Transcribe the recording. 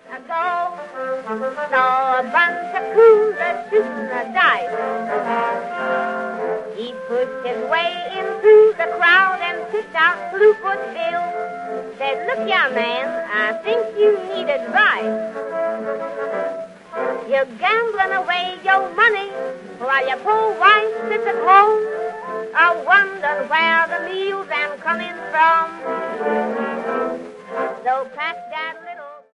ago, saw a bunch of coolers shooting the dice. He pushed his way in through the crowd and picked out Bluefoot Bill. Said, look, young man, I think you need advice. You're gambling away your money while your poor wife sits at home. I wonder where the meals am coming from. So pack that little